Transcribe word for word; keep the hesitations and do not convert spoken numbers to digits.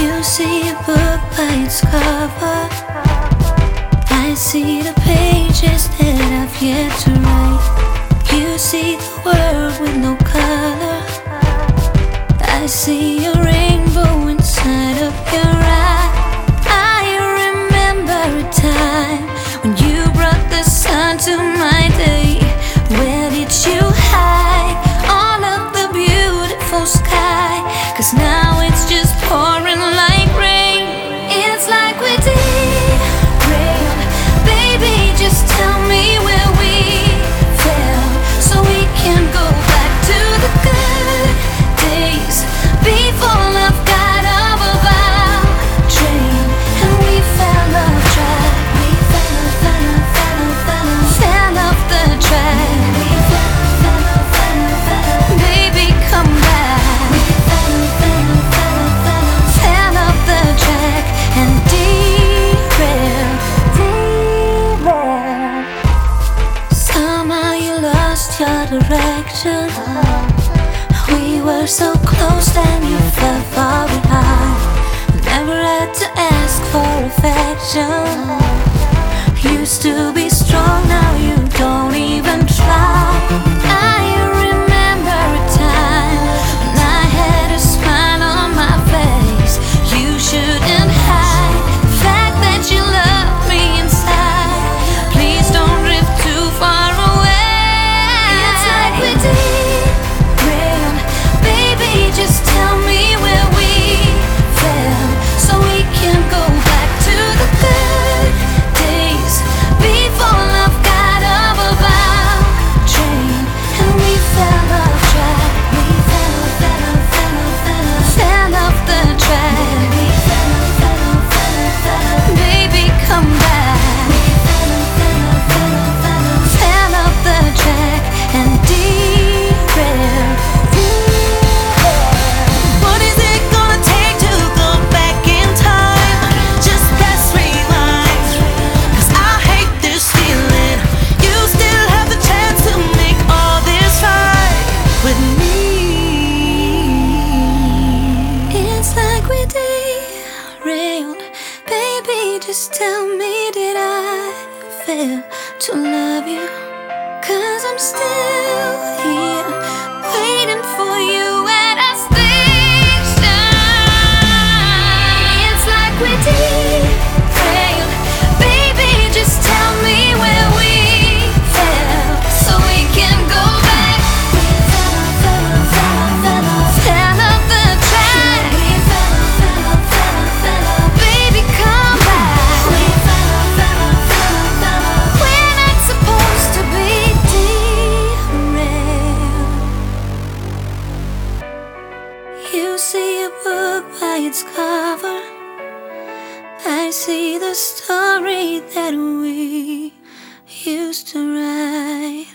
You see a book by its cover. I see the pages that I've yet to write. You see the world with no color. I see a rainbow inside of your eye. I remember a time when you brought the sun to my day. Where did you hide all of the beautiful sky? 'Cause now it's just pouring like rain. It's like we derailed. Baby, just tell me where we fell, so we can go back to the good days before love got up of our train and we fell off track. We fell off, fell off, fell off, fell off, fell off the track. We fell off, fell off, fell off, fell off. Baby, come back. We fell off, fell off, fell off, fell off, fell off the track and derailed, derailed. Somehow you lost your direction. We were so close, then you fell far behind. Never had to ask for affection. Used to be strong, now you don't even try. I remember a time when I had a smile on my face. You shouldn't hide the fact that you love me inside. Please don't drift too far away. It's like we derailed. Baby, just tell me where we fell, so we can go back to the good days before love got up of our train and we fell off track. We fell off, fell off, fell off, fell off, fell off the track. We fell off, fell off, fell off, fell off. Baby, come back. We fell off, fell off, fell off, fell off, fell off the track and derailed, derailed. What is it gonna take to go back in time? Just press rewind. 'Cause I hate this feeling. You still have the chance to make all this right with me. It's like we derailed. Baby, just tell me, did I fail to love you? 'Cause I'm still here waiting for you at our station. It's like we derailed. Baby, just tell me where we fell, so we can go back. We fell off, fell off, fell off, fell off, fell off the track. We fell off, fell off, fell off, fell off. Baby, come back. We fell off, fell off, fell off, fell off. We're not supposed to be derailed. You see a book by its cover. I see the story that we used to write.